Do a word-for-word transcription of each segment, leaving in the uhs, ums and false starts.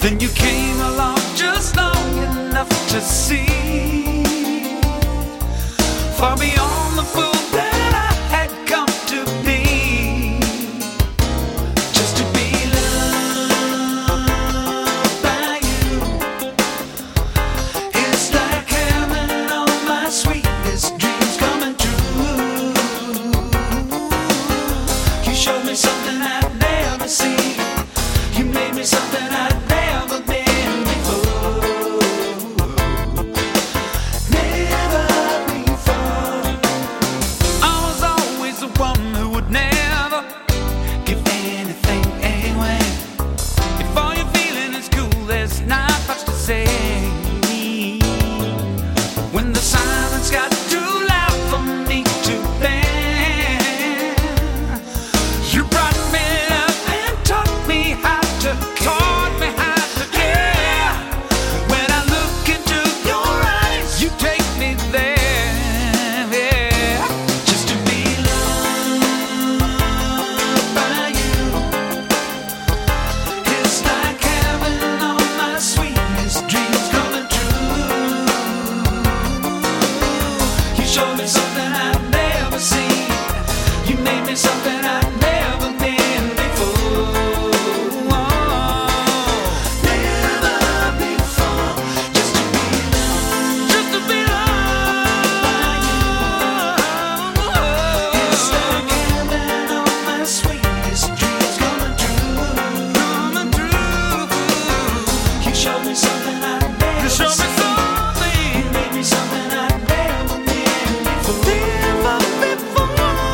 Then you came along just long enough to see, far beyond the fool that I had come to be. Just to be loved by you is like having all my sweetest dreams coming true. You showed me something I'd never seen. You made me something I'd never been before. Never before. I was always the one who would never give anything away. If all you're feeling is cool, there's not much to say. When the silence got too loud for me to bear, you brought me up and taught me how to, taught me how to care. When I look into your eyes, you take me there, yeah. Just to be loved by you is like having all my sweetest dreams coming true. You showed me something I've never seen. You made me something I've never been before. Never before. Just to be loved, just to be loved. It's like having all my sweetest dreams coming true, coming true. You showed me something I've never you showed me seen. Something. You made me something I've never been before. Never before.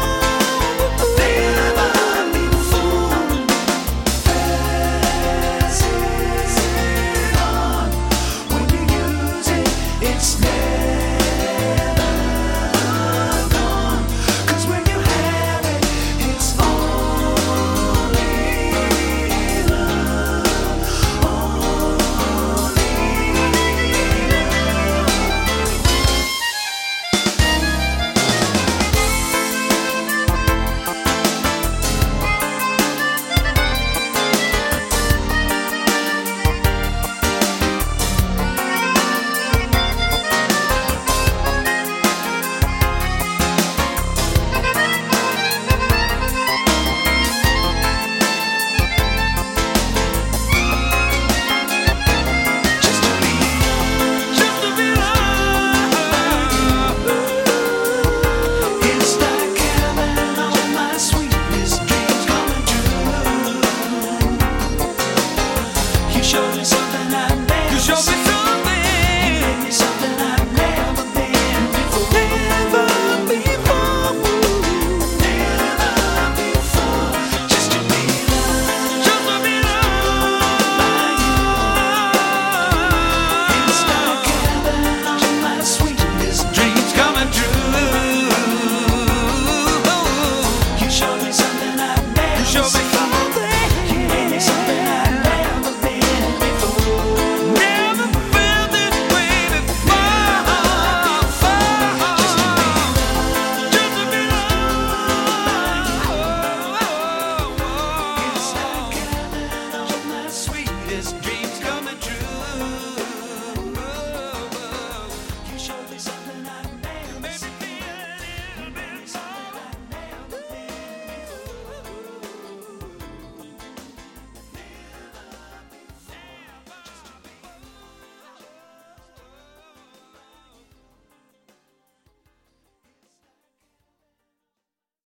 Never before. Passes it on. When you use it, it's never gone. 'Cause when you have it, it's only love, only just to be, just to be loved. It's like having all my sweetest dreams coming true. You showed me something I've never you showed me seen. Something. You made me something I've never been before. Never before. Never before. Just to be loved, just to be loved by you. It's like having all my sweetest dreams coming true. You showed me something I've never you showed me seen. Something. You made me something I've never been before. Never felt this way before. Just to be loved, just to be loved. It's like having all my sweetest